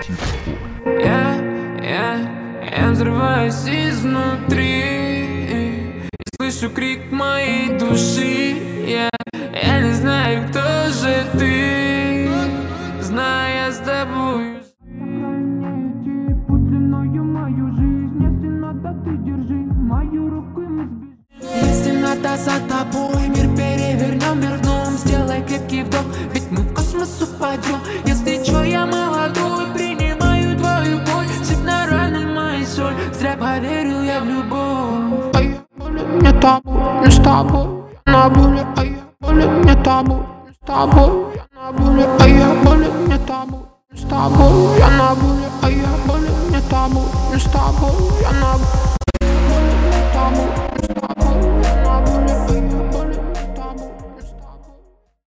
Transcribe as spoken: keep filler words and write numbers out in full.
Я, я, я взрываюсь изнутри и слышу крик моей души. Я, я не знаю, кто же ты, знаю, я с тобой. Если надо за тобой, мир перевернем, вернем. Сделай крепкий вдох, ведь мы в космос упадем. Если чё, я молодой, принимаю твою боль. Сыпь на раны мои соль, зря поверил я в любовь. А я болен, не табу, не с тобой, я на боли. А я болен, не табу, не с тобой, я на боли. А я болен, не табу, не с тобой, я на боли. А я болен, не табу, не с тобой.